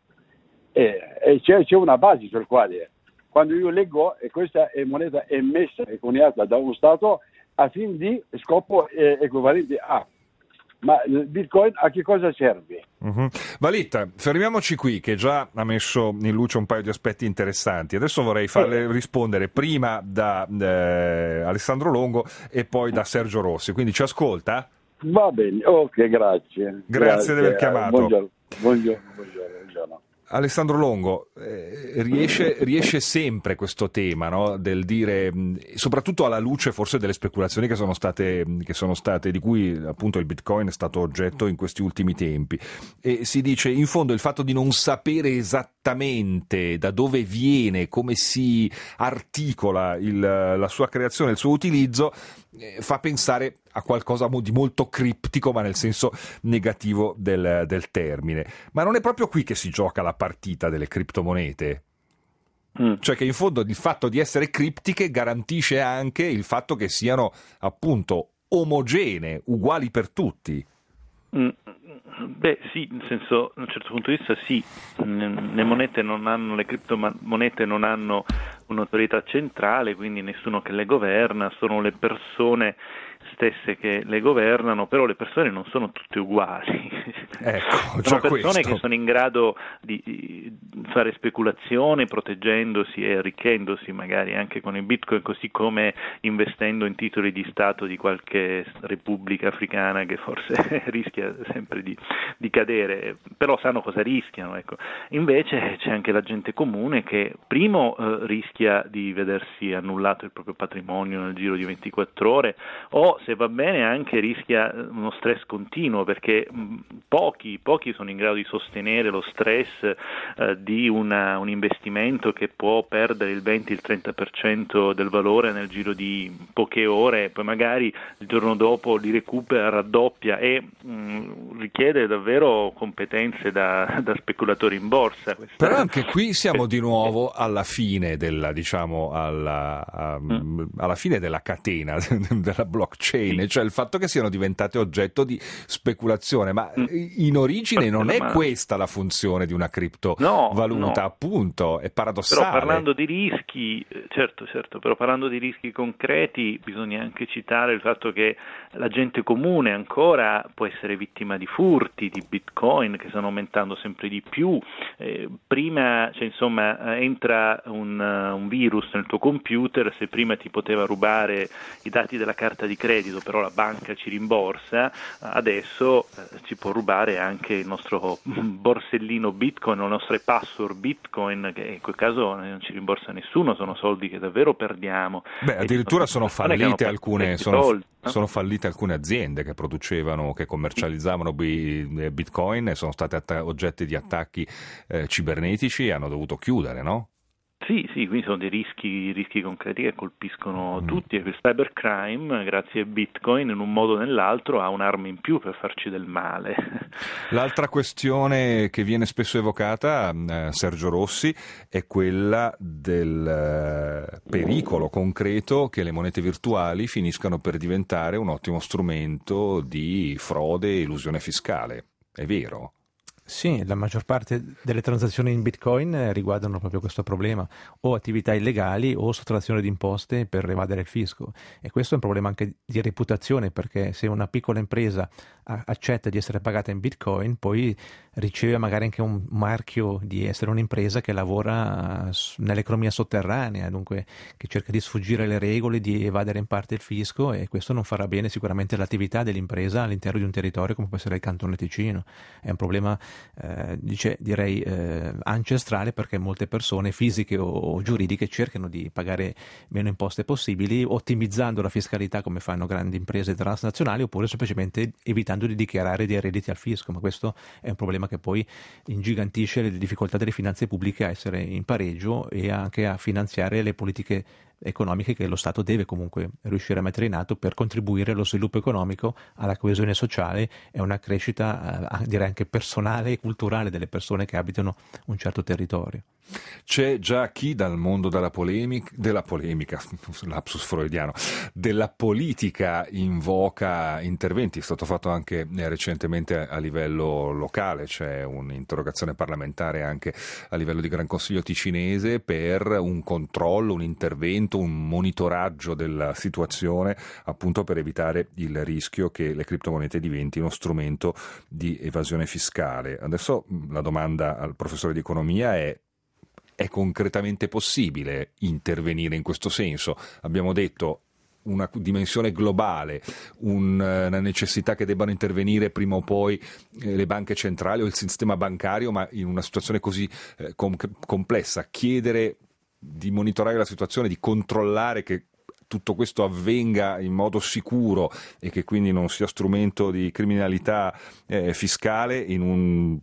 E c'è una base sul quale, quando io leggo, e questa è moneta emessa e coniata da uno Stato a fin di scopo equivalente a. Ma il Bitcoin a che cosa serve? Mm-hmm. Valit, fermiamoci qui, che già ha messo in luce un paio di aspetti interessanti. Adesso vorrei farle rispondere prima da Alessandro Longo e poi da Sergio Rossi. Quindi ci ascolta? Va bene, ok, grazie. Grazie di aver chiamato. Buongiorno. Alessandro Longo, riesce sempre questo tema, no? Del dire, soprattutto alla luce forse delle speculazioni che sono state, di cui appunto il Bitcoin è stato oggetto in questi ultimi tempi, e si dice in fondo il fatto di non sapere esattamente da dove viene, come si articola la sua creazione, il suo utilizzo, fa pensare a qualcosa di molto criptico, ma nel senso negativo del termine. Ma non è proprio qui che si gioca la partita delle criptomonete? Cioè che in fondo il fatto di essere criptiche garantisce anche il fatto che siano appunto omogenee, uguali per tutti. Beh sì, nel senso, da un certo punto di vista sì, le criptomonete non hanno un'autorità centrale, quindi nessuno che le governa, sono le persone stesse che le governano, però le persone non sono tutte uguali. Ecco, sono già persone questo. che sono in grado di fare speculazione, proteggendosi e arricchendosi magari anche con il Bitcoin, così come investendo in titoli di Stato di qualche repubblica africana che forse rischia sempre di cadere, però sanno cosa rischiano. Ecco. Invece c'è anche la gente comune che primo rischia di vedersi annullato il proprio patrimonio nel giro di 24 ore, o se va bene anche rischia uno stress continuo, perché pochi sono in grado di sostenere lo stress di un investimento che può perdere il 20, il 30% del valore nel giro di poche ore, poi magari il giorno dopo li recupera, raddoppia, e richiede davvero competenze da speculatori in borsa. Però anche qui siamo di nuovo alla fine della, diciamo, alla fine della catena della blockchain, cioè il fatto che siano diventate oggetto di speculazione, ma in origine non è questa la funzione di una criptovaluta, appunto, è paradossale. Però parlando di rischi, certo, però parlando di rischi concreti bisogna anche citare il fatto che la gente comune ancora può essere vittima di furti di Bitcoin che stanno aumentando sempre di più. Prima, cioè, insomma, entra un virus nel tuo computer, se prima ti poteva rubare i dati della carta di credito, però la banca ci rimborsa, adesso ci può rubare anche il nostro borsellino Bitcoin o le nostre password Bitcoin, che in quel caso non ci rimborsa nessuno, sono soldi che davvero perdiamo. Beh, addirittura sono fallite alcune, soldi, no? sono fallite alcune aziende che producevano, che commercializzavano Bitcoin e sono state oggetti di attacchi cibernetici e hanno dovuto chiudere, no? Sì, quindi sono dei rischi concreti che colpiscono tutti, e il cybercrime, grazie a Bitcoin, in un modo o nell'altro ha un'arma in più per farci del male. L'altra questione che viene spesso evocata, Sergio Rossi, è quella del pericolo concreto che le monete virtuali finiscano per diventare un ottimo strumento di frode e elusione fiscale. È vero? Sì, la maggior parte delle transazioni in Bitcoin riguardano proprio questo problema, o attività illegali o sottrazione di imposte per evadere il fisco. E questo è un problema anche di reputazione, perché se una piccola impresa accetta di essere pagata in Bitcoin, poi riceve magari anche un marchio di essere un'impresa che lavora nell'economia sotterranea, dunque che cerca di sfuggire alle regole, di evadere in parte il fisco, e questo non farà bene sicuramente l'attività dell'impresa all'interno di un territorio come può essere il Cantone Ticino. È un problema direi ancestrale, perché molte persone fisiche o giuridiche cercano di pagare meno imposte possibili, ottimizzando la fiscalità come fanno grandi imprese transnazionali, oppure semplicemente evitando di dichiarare dei redditi al fisco. Ma questo è un problema che poi ingigantisce le difficoltà delle finanze pubbliche a essere in pareggio e anche a finanziare le politiche economiche che lo Stato deve comunque riuscire a mettere in atto per contribuire allo sviluppo economico, alla coesione sociale e a una crescita direi anche personale e culturale delle persone che abitano un certo territorio. C'è già chi dal mondo della polemica, lapsus freudiano, della politica invoca interventi. È stato fatto anche recentemente a livello locale, c'è un'interrogazione parlamentare anche a livello di Gran Consiglio ticinese per un controllo, un intervento, un monitoraggio della situazione, appunto per evitare il rischio che le criptomonete diventino strumento di evasione fiscale. Adesso la domanda al professore di economia è concretamente possibile intervenire in questo senso? Abbiamo detto una dimensione globale, una necessità che debbano intervenire prima o poi le banche centrali o il sistema bancario, ma in una situazione così complessa, chiedere di monitorare la situazione, di controllare che tutto questo avvenga in modo sicuro e che quindi non sia strumento di criminalità fiscale in un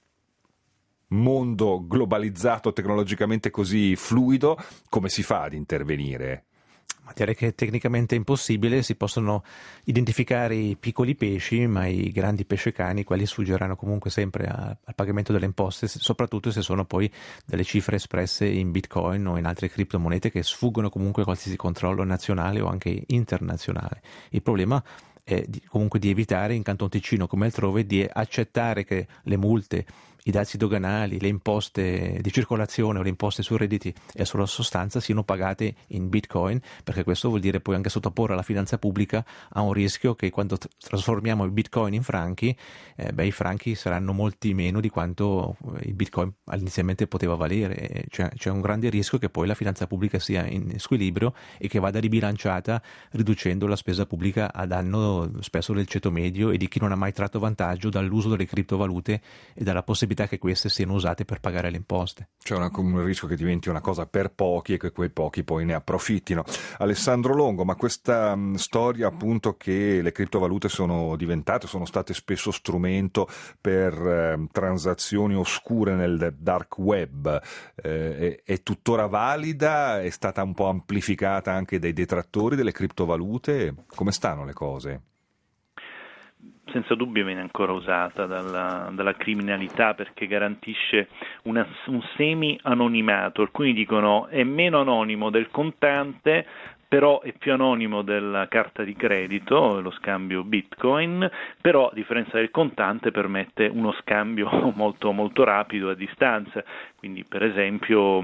mondo globalizzato, tecnologicamente così fluido. Come si fa ad intervenire? Ma direi che tecnicamente è impossibile, si possono identificare i piccoli pesci, ma i grandi pescecani, quelli sfuggiranno comunque sempre al pagamento delle imposte, soprattutto se sono poi delle cifre espresse in Bitcoin o in altre criptomonete che sfuggono comunque a qualsiasi controllo nazionale o anche internazionale. Il problema è comunque di evitare in Canton Ticino come altrove di accettare che le multe i dazi doganali, le imposte di circolazione o le imposte sui redditi e sulla sostanza siano pagate in Bitcoin, perché questo vuol dire poi anche sottoporre la finanza pubblica a un rischio che quando trasformiamo i Bitcoin in franchi, i franchi saranno molti meno di quanto il Bitcoin inizialmente poteva valere. C'è un grande rischio che poi la finanza pubblica sia in squilibrio e che vada ribilanciata riducendo la spesa pubblica a danno spesso del ceto medio e di chi non ha mai tratto vantaggio dall'uso delle criptovalute e dalla possibilità che queste siano usate per pagare le imposte. C'è un rischio che diventi una cosa per pochi e che quei pochi poi ne approfittino. Alessandro Longo, ma questa storia appunto che le criptovalute sono state spesso strumento per transazioni oscure nel dark web, è tuttora valida? È stata un po' amplificata anche dai detrattori delle criptovalute? Come stanno le cose? Senza dubbio viene ancora usata dalla criminalità perché garantisce un semi-anonimato. Alcuni dicono è meno anonimo del contante, però è più anonimo della carta di credito, lo scambio Bitcoin, però a differenza del contante permette uno scambio molto, molto rapido a distanza. Quindi per esempio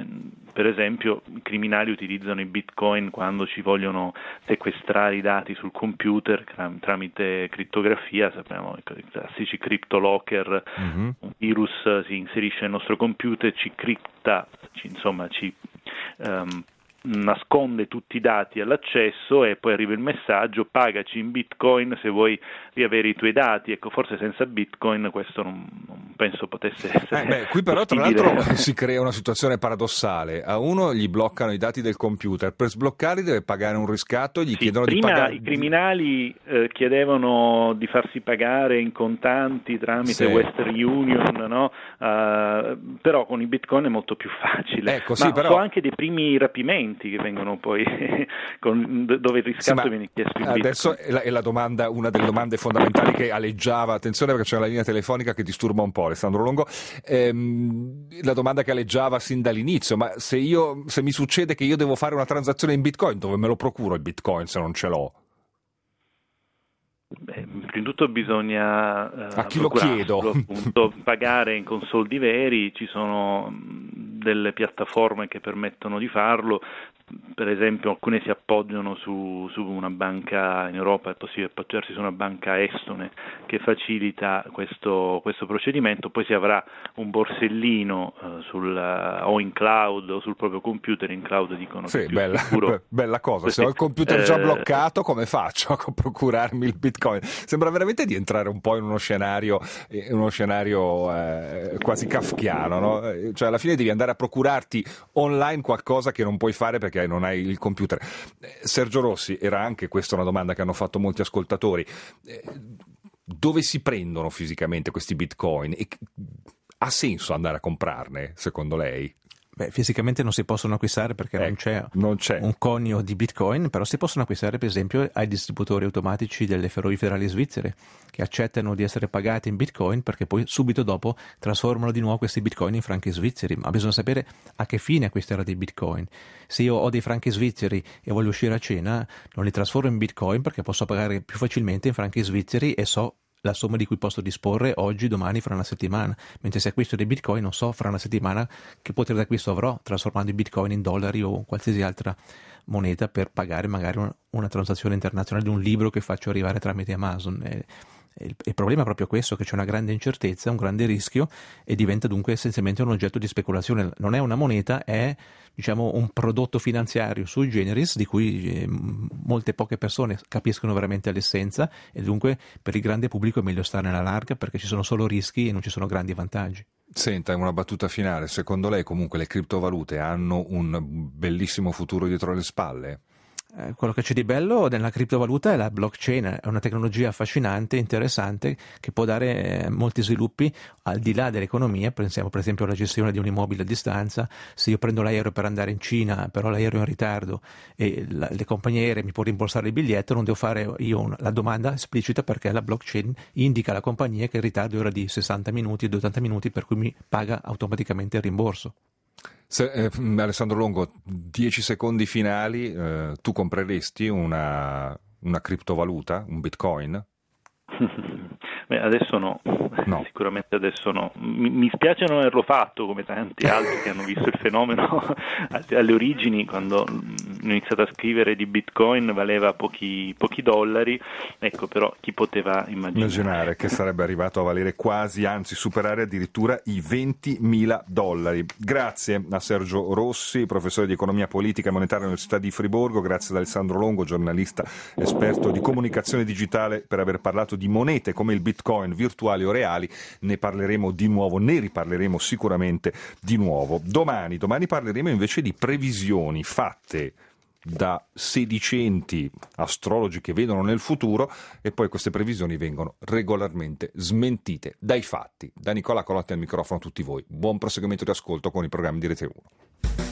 i criminali utilizzano i Bitcoin quando ci vogliono sequestrare i dati sul computer tramite crittografia. Sappiamo i classici CryptoLocker, un virus si inserisce nel nostro computer, ci cripta, ci nasconde tutti i dati all'accesso e poi arriva il messaggio: pagaci in Bitcoin se vuoi riavere i tuoi dati. Ecco, forse senza Bitcoin questo non penso potesse essere qui però possibile. Tra l'altro si crea una situazione paradossale: a uno gli bloccano i dati del computer, per sbloccarli deve pagare un riscatto, gli chiedono di pagare. I criminali chiedevano di farsi pagare in contanti tramite Western Union, no? Però con i Bitcoin è molto più facile. Però so anche dei primi rapimenti che vengono poi dove il riscatto viene chiesto in Bitcoin. Adesso è la domanda, una delle domande fondamentali che aleggiava, attenzione perché c'è una linea telefonica che disturba un po', Alessandro Longo, la domanda che aleggiava sin dall'inizio: ma se mi succede che io devo fare una transazione in Bitcoin, dove me lo procuro il Bitcoin se non ce l'ho? Prima di tutto bisogna a chi lo chiedo? Appunto, pagare con soldi veri. Ci sono delle piattaforme che permettono di farlo. Per esempio alcune si appoggiano su una banca in Europa, è possibile appoggiarsi su una banca estone che facilita questo procedimento. Poi si avrà un borsellino o in cloud o sul proprio computer. In cloud dicono che è più sicuro. Bella cosa. Se ho il computer già bloccato, come faccio a procurarmi il Bitcoin? Sembra veramente di entrare un po' in uno scenario quasi kafkiano, no? Cioè alla fine devi andare a procurarti online qualcosa che non puoi fare perché non hai il computer. Sergio Rossi, era anche questa una domanda che hanno fatto molti ascoltatori: dove si prendono fisicamente questi Bitcoin? E ha senso andare a comprarne, secondo lei? Fisicamente non si possono acquistare perché non c'è un conio di Bitcoin, però si possono acquistare per esempio ai distributori automatici delle ferrovie federali svizzere, che accettano di essere pagati in Bitcoin perché poi subito dopo trasformano di nuovo questi Bitcoin in franchi svizzeri. Ma bisogna sapere a che fine acquistare dei Bitcoin. Se io ho dei franchi svizzeri e voglio uscire a cena, non li trasformo in Bitcoin perché posso pagare più facilmente in franchi svizzeri e so la somma di cui posso disporre oggi, domani, fra una settimana. Mentre se acquisto dei Bitcoin non so fra una settimana che potere d'acquisto avrò, trasformando i Bitcoin in dollari o qualsiasi altra moneta per pagare magari una transazione internazionale di un libro che faccio arrivare tramite Amazon. Il problema è proprio questo, che c'è una grande incertezza, un grande rischio e diventa dunque essenzialmente un oggetto di speculazione. Non è una moneta, è un prodotto finanziario sui generis di cui molte poche persone capiscono veramente l'essenza e dunque per il grande pubblico è meglio stare alla larga perché ci sono solo rischi e non ci sono grandi vantaggi. Senta, una battuta finale: secondo lei comunque le criptovalute hanno un bellissimo futuro dietro le spalle? Quello che c'è di bello nella criptovaluta è la blockchain, è una tecnologia affascinante, interessante, che può dare molti sviluppi al di là dell'economia. Pensiamo per esempio alla gestione di un immobile a distanza. Se io prendo l'aereo per andare in Cina, però l'aereo è in ritardo e le compagnie aeree mi può rimborsare il biglietto, non devo fare io la domanda esplicita perché la blockchain indica alla compagnia che il ritardo era di 60 minuti o di 80 minuti, per cui mi paga automaticamente il rimborso. Alessandro Longo, 10 secondi finali. Tu compreresti una criptovaluta, un Bitcoin? Beh, adesso no. No. Sicuramente adesso no. Mi spiace non averlo fatto come tanti altri che hanno visto il fenomeno alle origini, quando ho iniziato a scrivere di Bitcoin valeva pochi dollari, ecco, però chi poteva immaginare Che sarebbe arrivato a valere quasi, anzi superare addirittura i $20.000. Grazie a Sergio Rossi, professore di economia politica e monetaria all'Università di Friburgo, grazie ad Alessandro Longo, giornalista esperto di comunicazione digitale, per aver parlato di monete come il Bitcoin, virtuali o reali. Ne parleremo di nuovo, ne riparleremo sicuramente di nuovo. Domani parleremo invece di previsioni fatte da sedicenti astrologi che vedono nel futuro, e poi queste previsioni vengono regolarmente smentite dai fatti. Da Nicola Colotti al microfono a tutti voi. Buon proseguimento di ascolto con i programmi di Rete 1.